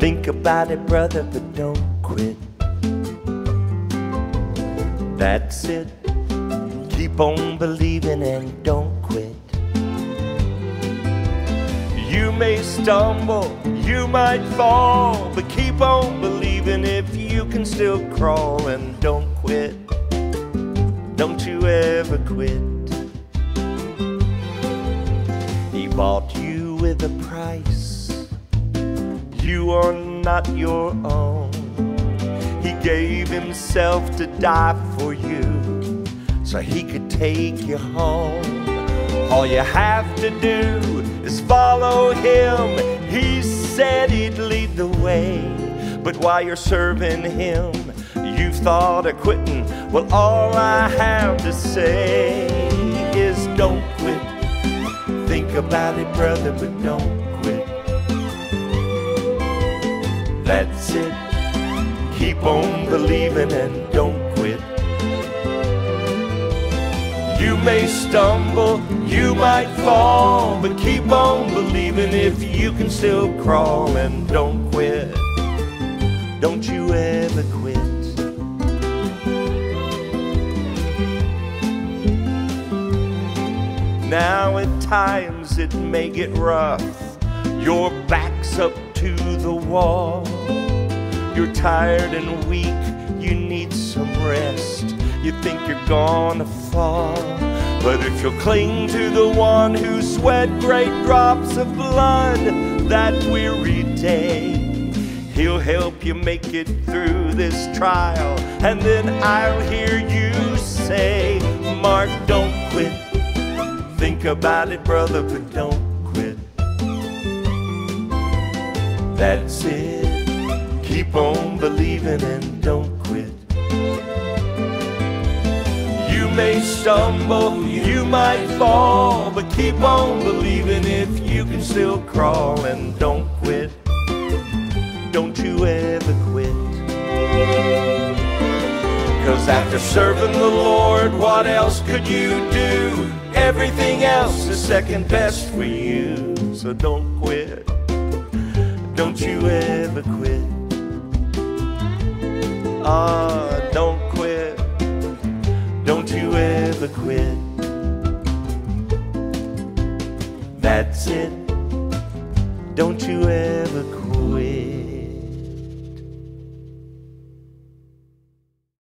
Think about it, brother, but don't quit. That's it. Keep on believing and don't quit. You may stumble, you might fall, but keep on believing if you can still crawl. And don't quit. Don't you ever quit. He bought you with a price. You are not your own. He gave himself to die for you so he could take you home. All you have to do is follow him. He said he'd lead the way, but while you're serving him, you've thought of quitting. Well, all I have to say is don't quit. Think about it, brother, but don't quit. That's it. Keep on believing and don't quit. You may stumble, you might fall, but keep on believing if you can still crawl. And don't quit. Don't you ever quit. Now at times it may get rough. Your back's up to the wall. You're tired and weak, you need some rest. You think you're gonna fall, but if you'll cling to the one who sweat great drops of blood that weary day, he'll help you make it through this trial. And then I'll hear you say, Mark, don't quit. Think about it, brother, but don't quit. That's it. Keep on believing and don't quit. You may stumble, you might fall, but keep on believing if you can still crawl. And don't quit. Don't you ever quit. 'Cause after serving the Lord, what else could you do? Everything else is second best for you. So don't quit. Don't you ever quit. Don't quit. Don't you ever quit. That's it. Don't you ever quit.